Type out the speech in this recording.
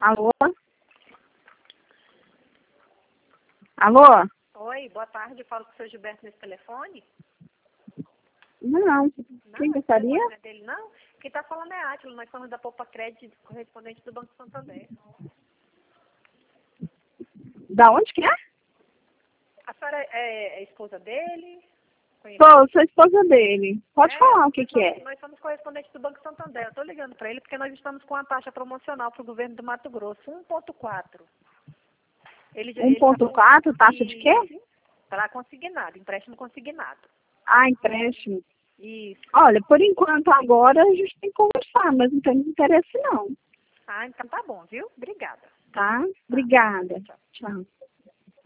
Alô? Alô? Oi, boa tarde. Eu falo com o seu Gilberto nesse telefone? Não. Quem Não, gostaria? não é dele, não. Quem está falando é Átila. Nós somos da Poupa Crédito, correspondente do Banco Santander. Da onde que é? A senhora é esposa dele? Sou esposa dele. Pode falar o que é. Nós somos correspondentes do Banco Santander. Eu estou ligando para ele porque nós estamos com a taxa promocional para o governo do Mato Grosso, 1,4. Ele 1,4, taxa de quê? Para consignado, empréstimo consignado. Ah, empréstimo. Isso. Olha, por enquanto agora a gente tem que conversar, mas não temos interesse não. Ah, então tá bom, viu? Obrigada. Tá? Obrigada. Tchau. Tchau.